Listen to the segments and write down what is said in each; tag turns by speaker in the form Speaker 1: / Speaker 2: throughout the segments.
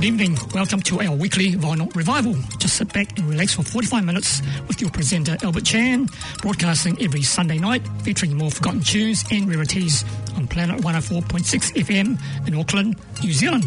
Speaker 1: Good evening. Welcome to our weekly Vinyl Revival. Just sit back and relax for 45 minutes with your presenter Albert Chan, broadcasting every Sunday night, featuring more forgotten tunes and rarities on Planet 104.6 FM in Auckland, New Zealand.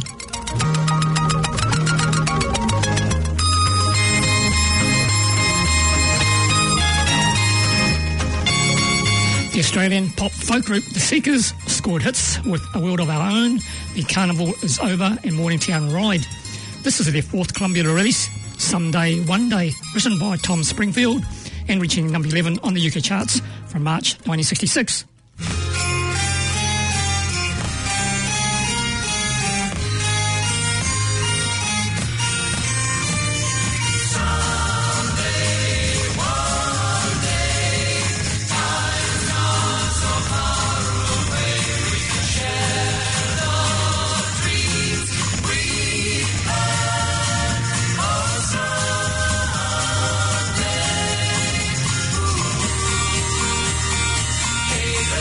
Speaker 1: The Australian pop folk group The Seekers scored hits with A World of Our Own, The Carnival Is Over and Morningtown Ride. This is their fourth Columbia release, Someday, One Day, written by Tom Springfield and reaching number 11 on the UK charts from March 1966.
Speaker 2: Hey,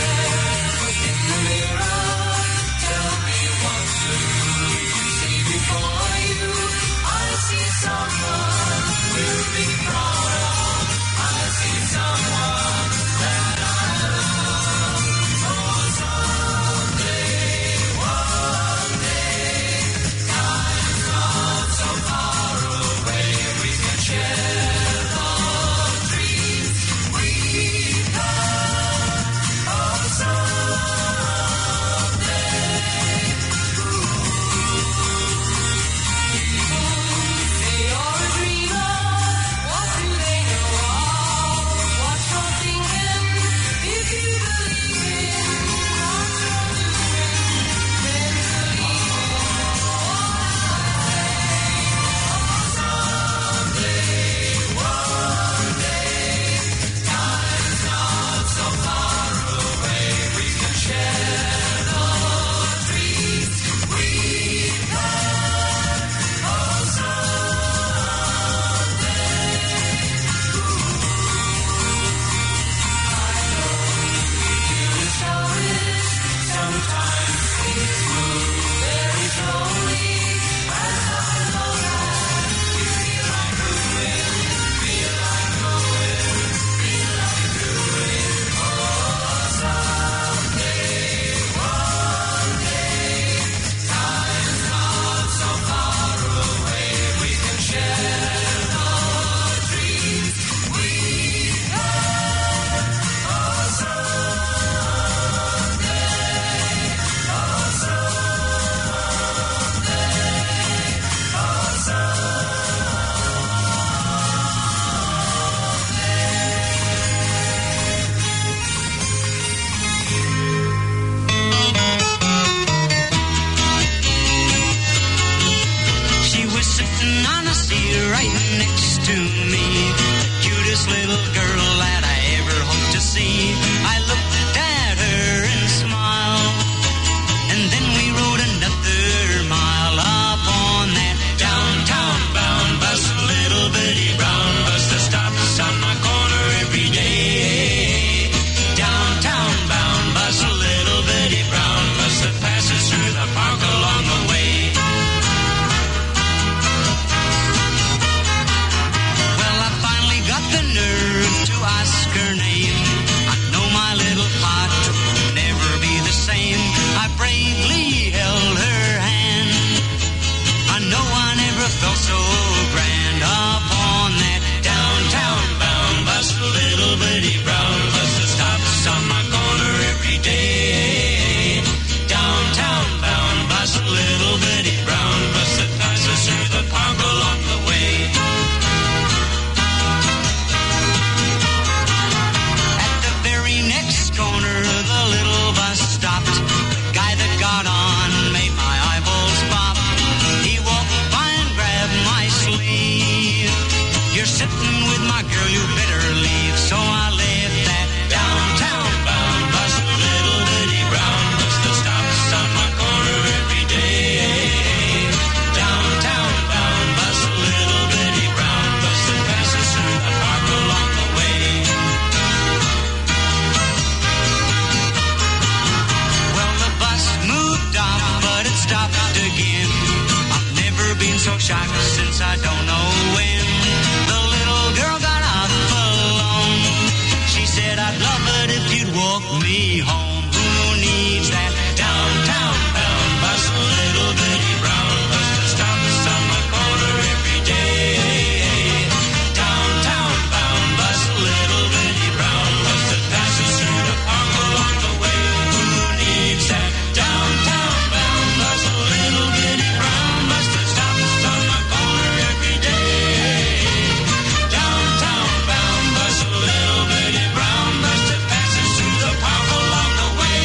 Speaker 2: shocked since I don't know when. The little girl got off alone. She said, I'd love it if you'd walk me home. Who needs that downtown bound bus? A little bitty brown bus that stops on my corner every day. Downtown bound bus, a little bitty brown bus that passes through the park along the way. Who needs that downtown bound bus? A little bitty brown bus that stops on my corner every day. Downtown bound bus, a little bitty brown bus that passes through the park along the way.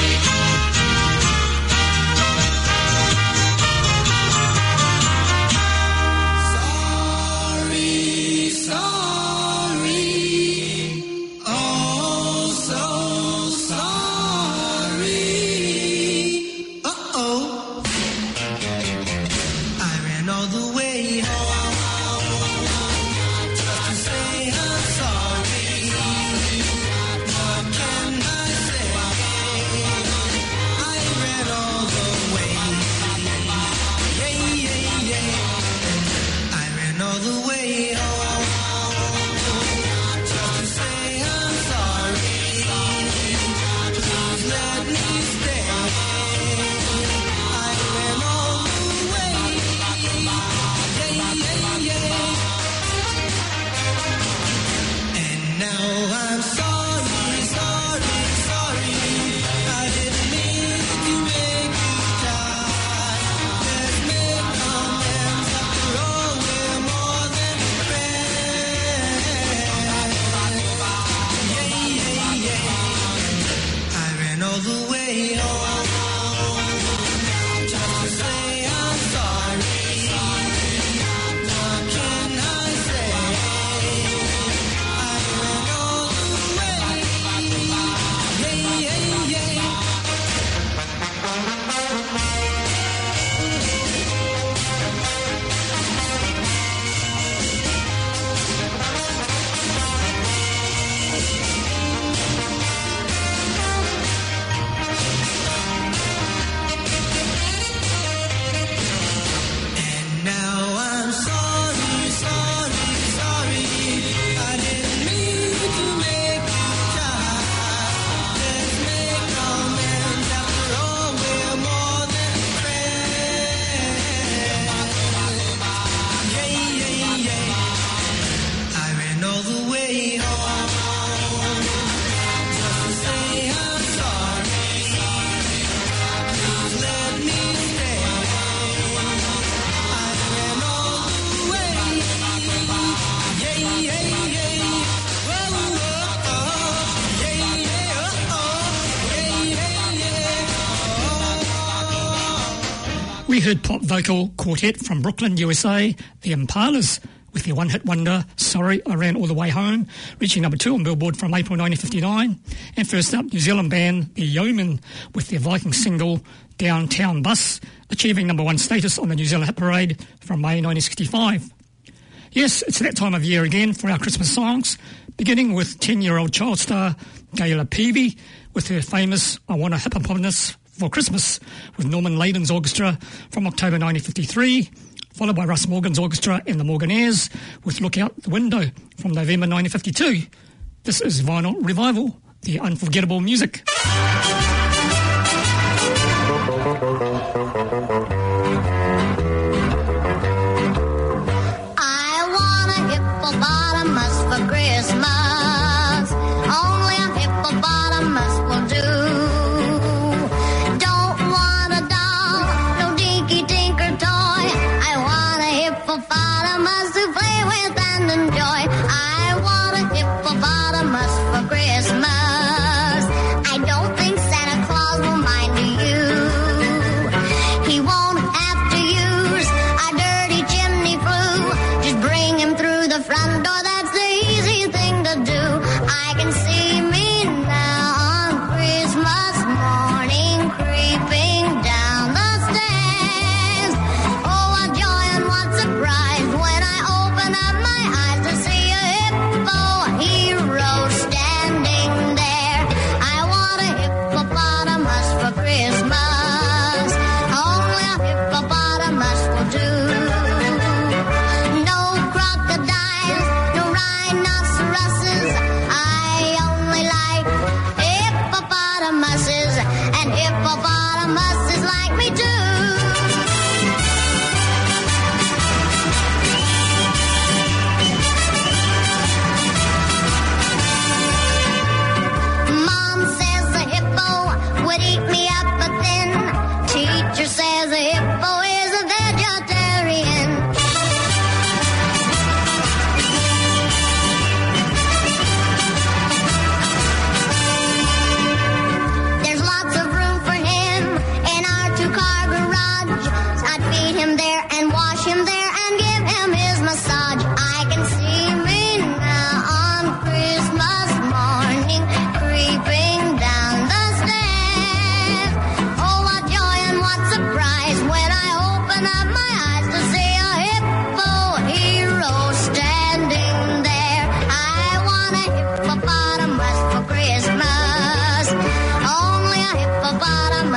Speaker 3: Sorry, oh so sorry. Uh-oh. I ran all the way home just to say I'm sorry. What can I say? I ran all the way. I ran all the way home just to say I'm sorry. Please let me stay. I ran all the way. And now I'm sorry, sorry, sorry. I didn't mean to make you cry. Let's make amends. After all, we're more than friends. I ran all the way home just to say I'm sorry. What can I say? I ran all the way. And now I'm sorry, sorry, sorry. I didn't mean to make you cry. Let's make amends. After all, we're more than friends. I ran all the way home just to say I'm sorry. Please let me stay. I ran all the way.
Speaker 1: We heard pop vocal quartet from Brooklyn, USA, the Impalas, with their one-hit wonder, Sorry, I Ran All the Way Home, reaching number 2 on Billboard from April 1959. And first up, New Zealand band, the Yeomen, with their Viking single, Downtown Bus, achieving number 1 status on the New Zealand Hit Parade from May 1965. Yes, it's that time of year again for our Christmas songs, beginning with 10-year-old child star Gayla Peavy with her famous I Want a Hippopotamus for Christmas with Norman Layden's orchestra from October 1953, followed by Russ Morgan's orchestra and the Morganaires with Look Out the Window from November 1952. This is Vinyl Revival, the unforgettable music.
Speaker 4: I want a hippopotamus for Christmas. Only a hippopotamus will do. Don't want a doll, no dinky tinker toy. I want a hippopotamus to play with and enjoy. I want a hippopotamus for Christmas. I don't think Santa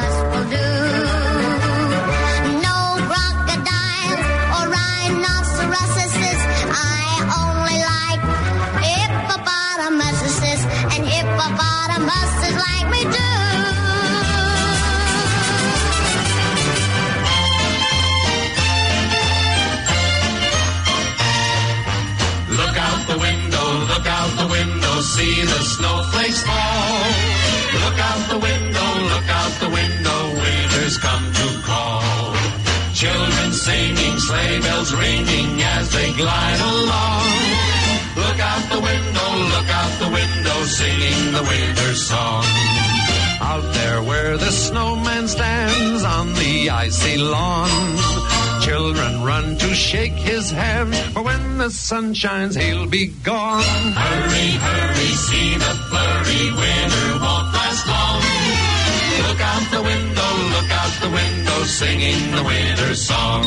Speaker 4: us will do. No crocodiles or rhinoceroses. I only like hippopotamuses, and hippopotamuses like me too.
Speaker 5: Look out the window, see the snowflakes fall. Look out the window, winter's come to call. Children singing, sleigh bells ringing as they glide along. Look out the window, singing the winter song. Out there where the snowman stands on the icy lawn, children run to shake his hand, for when the sun shines, he'll be gone. Hurry, hurry, see the flurry, winter won't last long. Look out the window, singing the winter song.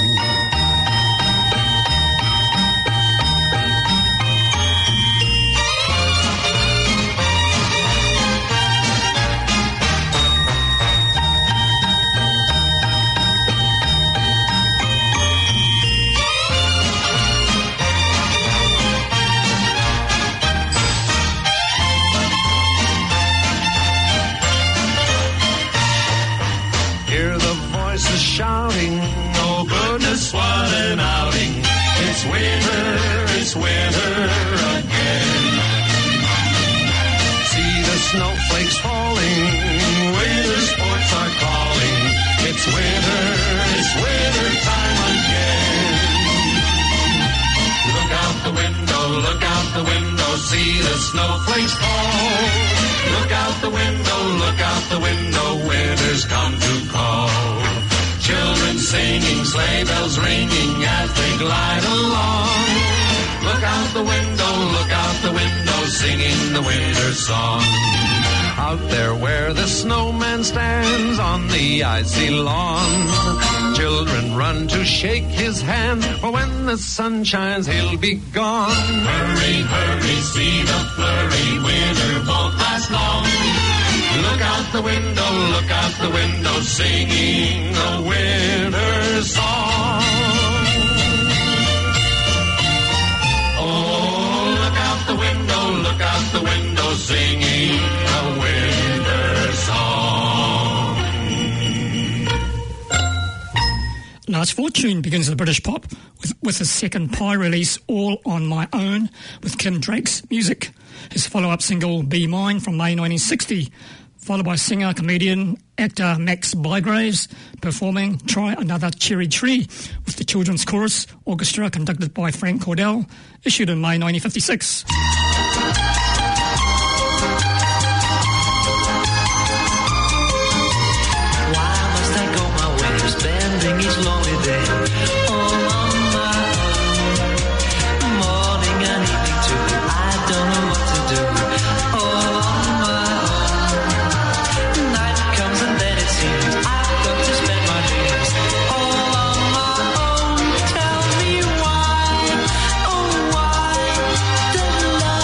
Speaker 5: Shouting, oh goodness, what an outing. It's winter again. See the snowflakes falling, winter sports are calling. It's winter time again. Look out the window, see the snowflakes fall. Look out the window, winter's come to call. Children singing, sleigh bells ringing as they glide along. Look out the window, singing the winter song. Out there where the snowman stands on the icy lawn, children run to shake his hand, for when the sun shines, he'll be gone. Hurry, hurry, see the flurry, winter won't last long. Look out the window, singing the winter song. Oh, look out the window, singing the winter song.
Speaker 1: Lars Fortune begins the British pop with his second Pie release, All on My Own, with Kim Drake's music. His follow-up single, Be Mine, from May 1960, followed by singer, comedian, actor Max Bygraves performing Try Another Cherry Tree with the Children's Chorus Orchestra conducted by Frank Cordell, issued in May 1956.
Speaker 6: Why must I go my way, spending each lonely day all on my own? Morning and evening too, I don't know what to do. All on my own. Night comes and then it seems I've got to spend my dreams all on my own. Tell me why, oh why, does love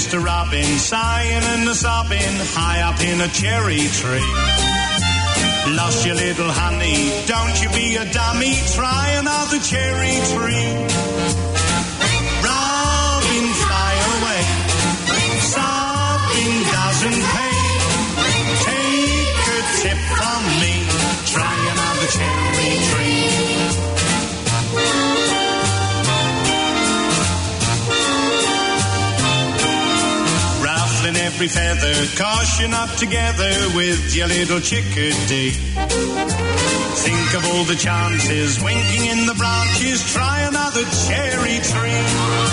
Speaker 7: Mr. Robin sighing and a sobbing high up in a cherry tree. Lost your little honey, don't you be a dummy, try another cherry tree. Robin, fly away, sobbing doesn't pay. Take a tip from me, try another cherry tree. Ruffling every feather, 'cause you're not together with your little chickadee. Think of all the chances, winking in the branches, try another cherry tree.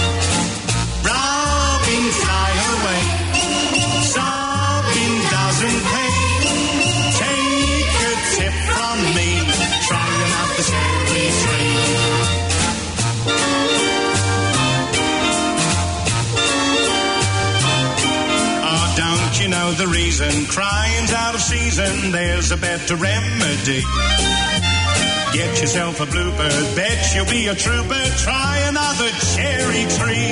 Speaker 7: Robin, fly away, sobbing doesn't pay. Take a tip from me, try another cherry tree. Oh, don't you know the reason crying's out of season? There's a better remedy. Get yourself a bluebird, bet you'll be a trooper, try another cherry tree.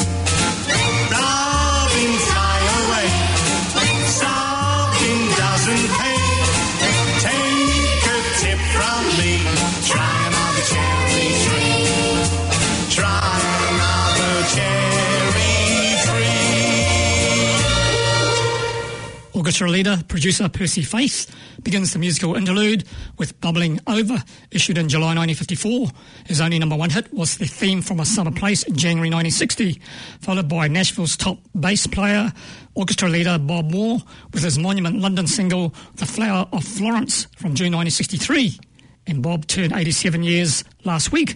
Speaker 7: Robin, fly away, sobbing doesn't pay. Take a tip from me, try another cherry tree. Try another cherry tree.
Speaker 1: Orchestra leader, producer Percy Faith begins the musical interlude with Bubbling Over, issued in July 1954. His only number one hit was the theme from A Summer Place in January 1960, followed by Nashville's top bass player, orchestra leader Bob Moore, with his Monument London single The Flower of Florence from June 1963. And Bob turned 87 years last week.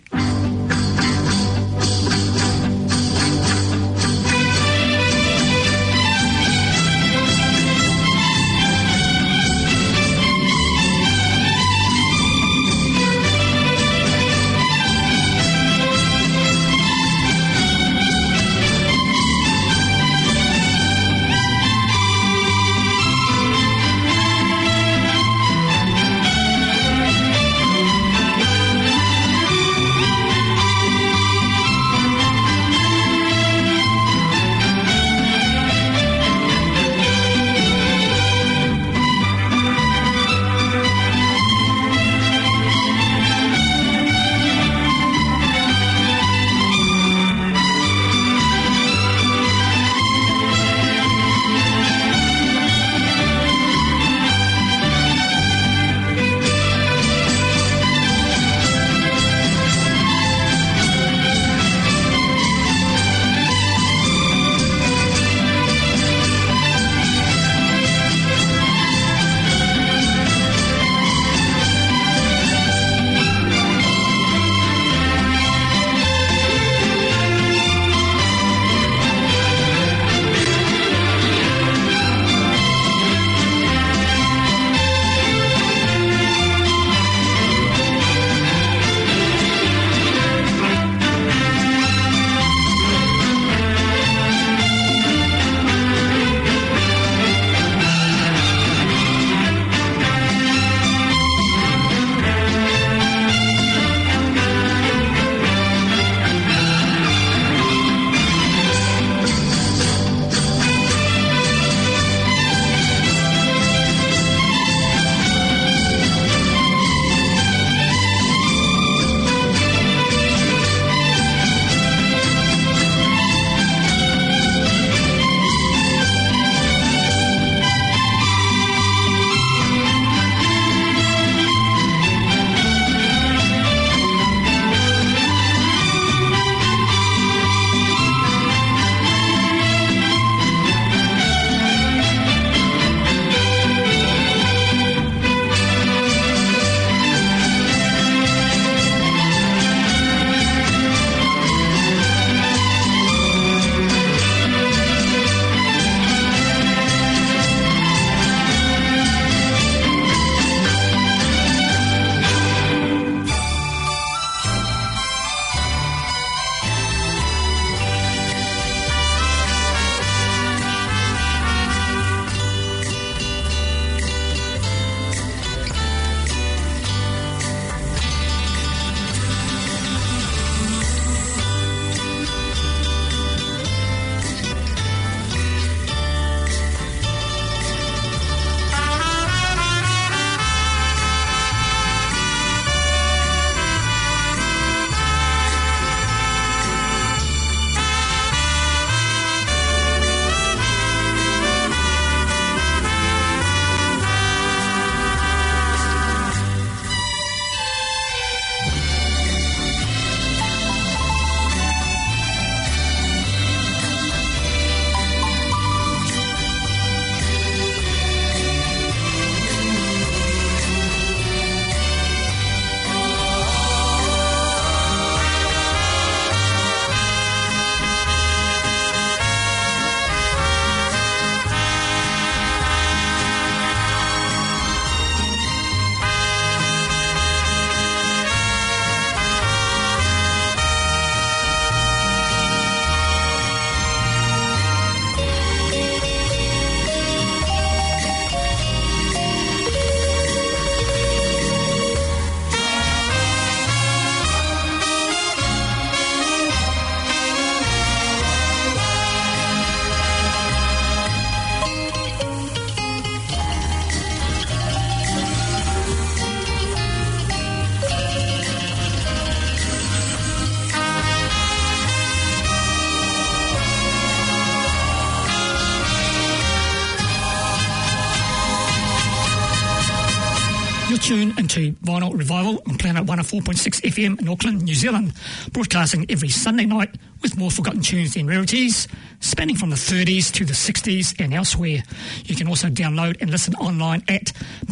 Speaker 1: You're tuned into Vinyl Revival on Planet 104.6 FM in Auckland, New Zealand, broadcasting every Sunday night with more forgotten tunes and rarities, spanning from the 30s to the 60s and elsewhere. You can also download and listen online at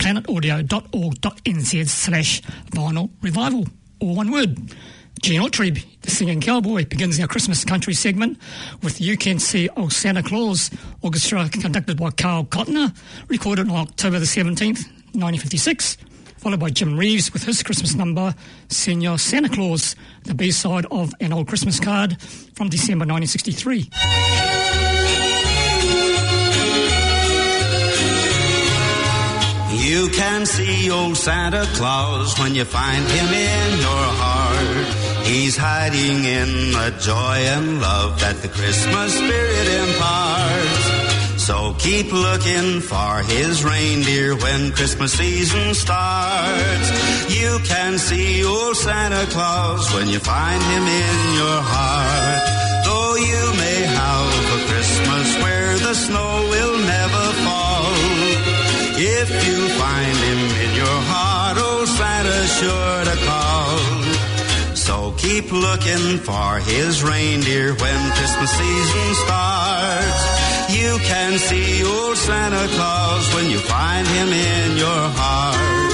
Speaker 1: planetaudio.org.nz/Vinyl Revival, all one word. Gene Autry, the singing cowboy, begins our Christmas country segment with You Can See Old Santa Claus, orchestra conducted by Carl Cotner, recorded on October the 17th, 1956, followed by Jim Reeves with his Christmas number, Senor Santa Claus, the B-side of An Old Christmas Card from December 1963.
Speaker 8: You can see old Santa Claus when you find him in your heart. He's hiding in the joy and love that the Christmas spirit imparts. So keep looking for his reindeer when Christmas season starts. You can see old Santa Claus when you find him in your heart. Though you may have a Christmas where the snow will never fall, if you find him in your heart, old Santa's sure to call. So keep looking for his reindeer when Christmas season starts. You can see old Santa Claus when you find him in your heart.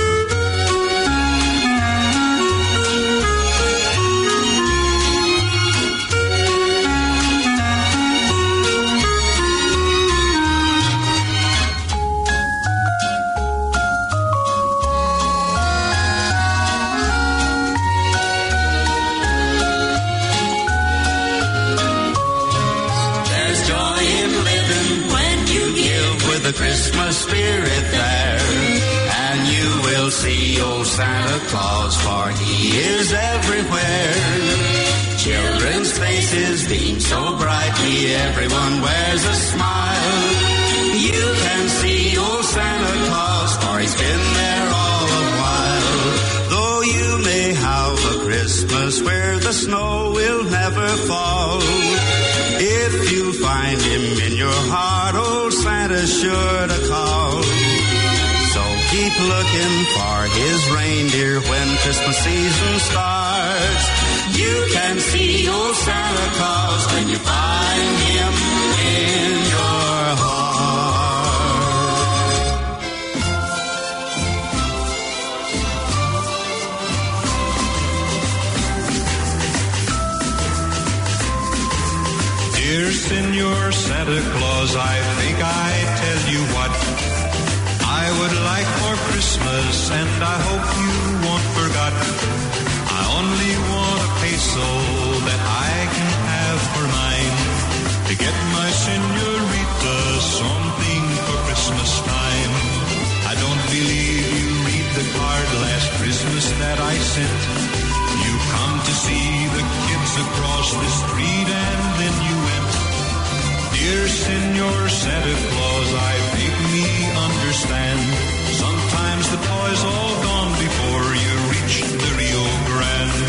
Speaker 8: The Christmas spirit there, and you will see old Santa Claus, for he is everywhere. Children's faces beam so brightly, everyone wears a smile. You can see old Santa Claus, for he's been there all a while. Though you may have a Christmas where the snow will never fall, if you find him in your heart, old Santa's sure to call. So keep looking for his reindeer when Christmas season starts. You can see old Santa Claus when you find him in your heart.
Speaker 7: Dear Senor Santa Claus, I think I tell you what I would like for Christmas, and I hope you won't forget. I only want a peso that I can have for mine, to get my senorita something for Christmas time. I don't believe you read the card last Christmas that I sent. You come to see the kids across the street and then you went. Dear Senor Santa Claus, I think me understand. Sometimes the toys all gone before you reach the Rio Grande.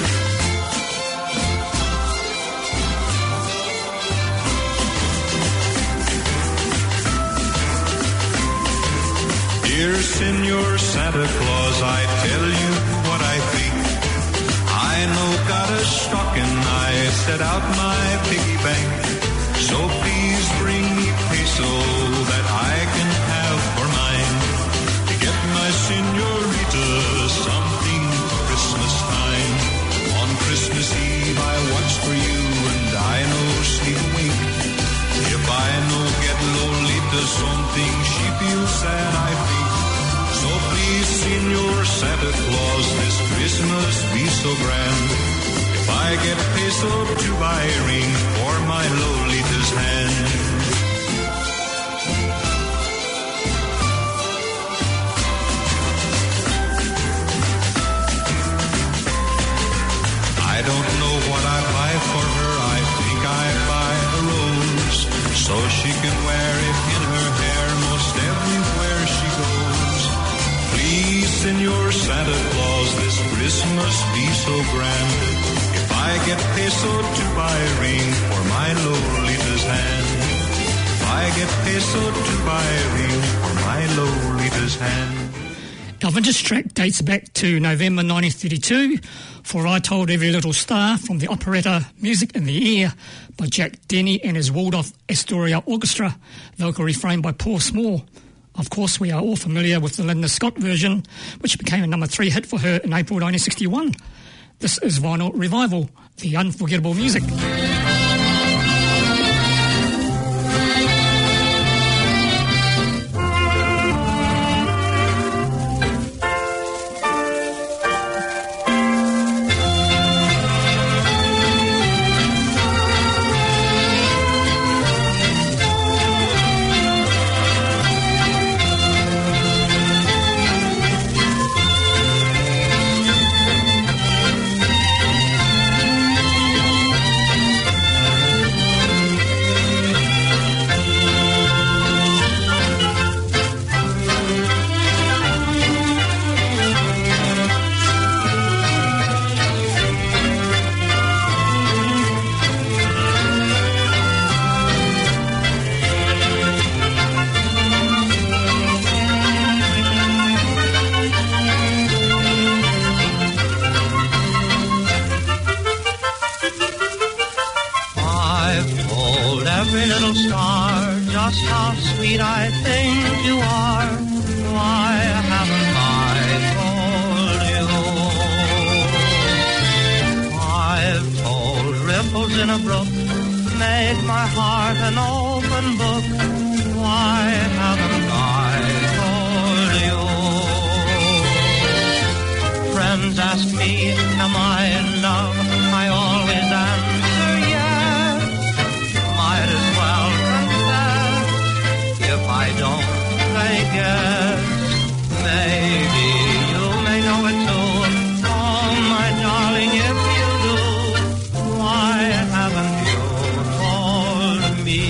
Speaker 7: Dear Senor Santa Claus, I tell you what I think. I know got a stocking, I set out my piggy bank. So please bring me peso that I can have for mine, to get my senorita something for Christmas time. On Christmas Eve I watch for you and I no sleep wink. If I no get Lolita something, she feels sad, I think. So please, Senor Santa Claus, this Christmas be so grand. If I get peso to buy a ring for my Lolita's hand. I don't know what I buy for her, I think I buy a rose, so she can wear it in her hair most everywhere she goes. Please, Senor Santa Claus, this Christmas be so grand. If I get peso to buy a ring for my Lolita's hand. If I get peso to buy a ring for my Lolita's hand.
Speaker 1: Our vintage track dates back to November 1932 for I Told Every Little Star from the operetta Music in the Air by Jack Denny and his Waldorf Astoria Orchestra, vocal refrain by Paul Small. Of course, we are all familiar with the Linda Scott version, which became a number 3 hit for her in April 1961. This is Vinyl Revival, the unforgettable music.
Speaker 9: every little star just how sweet I think you are. Why haven't I told you? I've told ripples in a brook, made my heart an open book. Why haven't I told you? Friends ask me, am I in love? I always answer yes. Might as well confess. If I don't, I guess maybe you may know it too. Oh, my darling, if you do, why haven't you told me?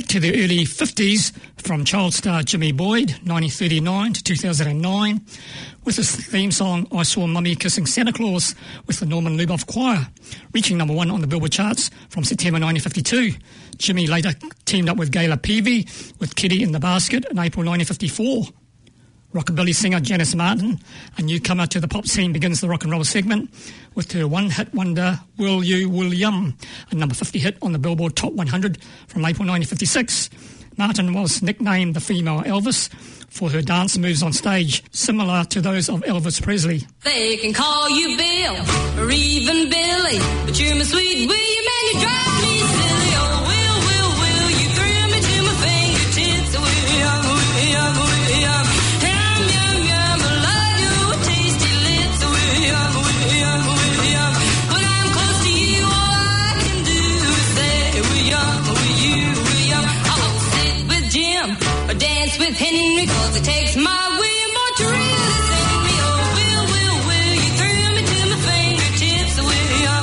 Speaker 1: to the early 50s from child star Jimmy Boyd, 1939 to 2009, with his theme song, I Saw Mummy Kissing Santa Claus, with the Norman Luboff Choir, reaching number 1 on the Billboard charts from September 1952. Jimmy later teamed up with Gayla Peavy with Kitty in the Basket in April 1954. Rockabilly singer Janice Martin, a newcomer to the pop scene, begins the rock and roll segment with her one-hit wonder, Will You, William, a number 50 hit on the Billboard Top 100 from April 1956. Martin was nicknamed the female Elvis for her dance moves on stage, similar to those of Elvis Presley.
Speaker 10: They can call you Bill or even Billy, but you're my sweet William and you drive me silly. Oh, Will, you thrill me to my fingertips. William, William. Yum, I love your tasty lips. William. When I'm close to you, all I can do is say, William. I won't sit with Jim or dance with Henry, 'cause it takes my William boy to really sing me. Oh, Will, you thrill me to my fingertips. William.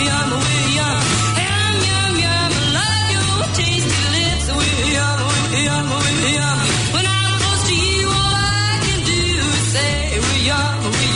Speaker 10: Yum, I love your tasty lips. William. When I'm close to you, all I can do is say, William.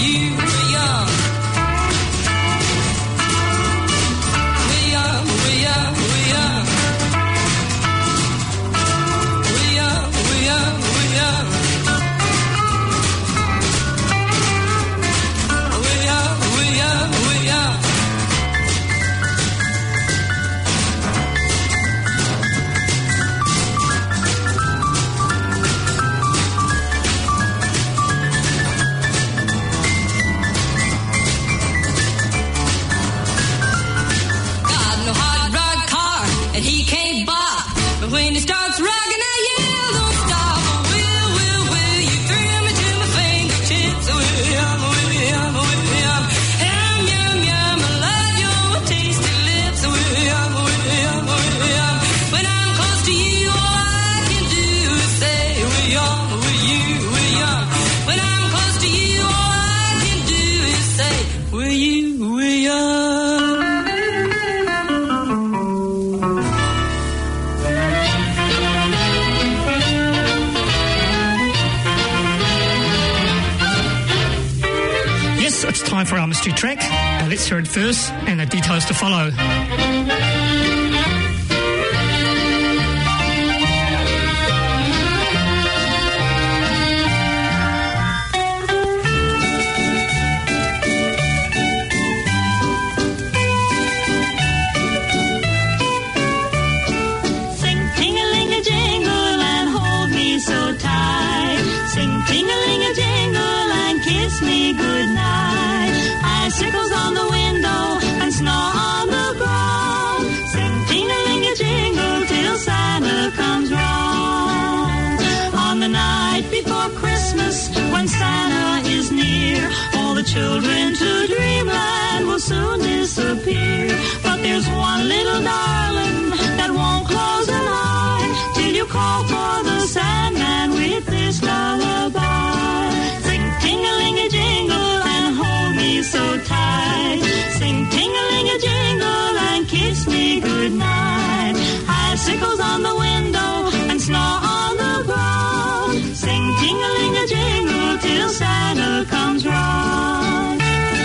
Speaker 10: When he starts rocking, I yell, don't stop. Will, you thrill me to my fingertips. William. Yum, I love your tasty lips. William. When I'm close to you, all I can do is say, William. When I'm close to you, all I can do is say, William.
Speaker 1: It's time for our mystery track. Let's hear it first and the details to follow.
Speaker 11: Sing ting-a-ling-a-jingle and hold me so tight. Sing ting-a-ling-a-jingle and kiss me goodnight. Icicles on the window and snow on the ground. Sing ting-a-ling-a-jingle till Santa comes round. On the night before Christmas, when Santa is near, all the children to dreamland will soon disappear. But there's one little darling that won't close an eye till you call for the Sandman with this lullaby. Sing ting-a-ling-a-jingle and hold me so tight. Sing ting-a-ling-a-jingle and kiss me goodnight. Icicles on the window and snow on the ground. Sing ting-a-ling-a-jingle till Santa comes round.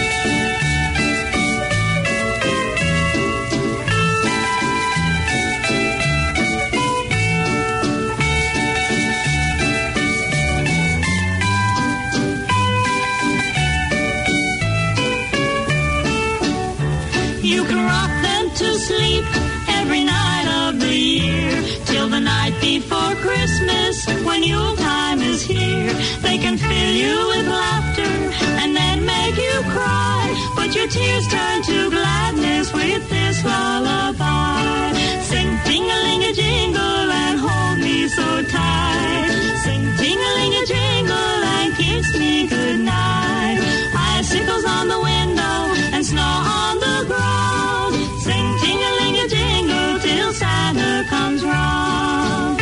Speaker 11: You can rock them to sleep every night of the year, till the night before Christmas, when Yuletime is here. They can fill you with laughter and then make you cry, but your tears turn to gladness with this lullaby. Sing ting-a-ling-a-jingle and hold me so tight. Sing ting-a-ling-a-jingle and kiss me goodnight. Icicles on the window and snow on the ground. Sing ting-a-ling-a-jingle till Santa comes round.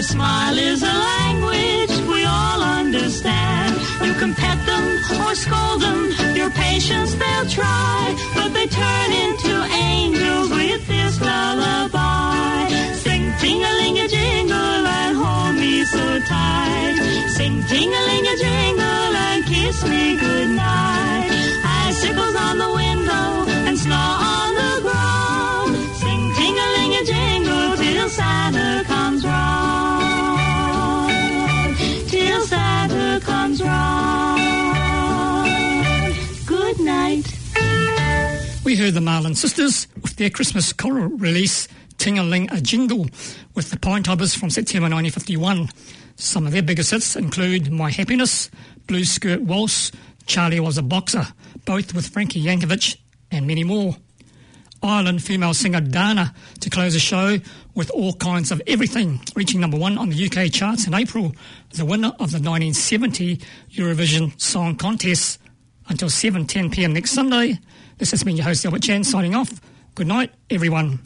Speaker 11: smile is a language we all understand. You can pet them or scold them, your patience they'll try, but they turn into angels with this lullaby. Sing ting-a-ling-a-jingle and hold me so tight. Sing ting-a-ling-a-jingle and kiss me goodnight. Icicles on the window and snow on the ground. Sing ting-a-ling-a-jingle till Santa comes round. Till Santa comes round. Good night.
Speaker 1: We heard the Marlin Sisters with their Christmas choral release, Ting-a-Ling-a-Jingle, with the Pine Toppers from September 1951. Some of their biggest hits include My Happiness, Blue Skirt Waltz, Charlie Was a Boxer, both with Frankie Yankovic, and many more. Ireland female singer Dana to close the show with All Kinds of Everything, reaching number 1 on the UK charts in April, the winner of the 1970 Eurovision Song Contest. Until 7:10 p.m. next Sunday, this has been your host Albert Chan signing off. Good night, everyone.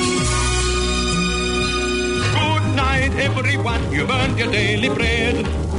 Speaker 12: You've earned your daily bread.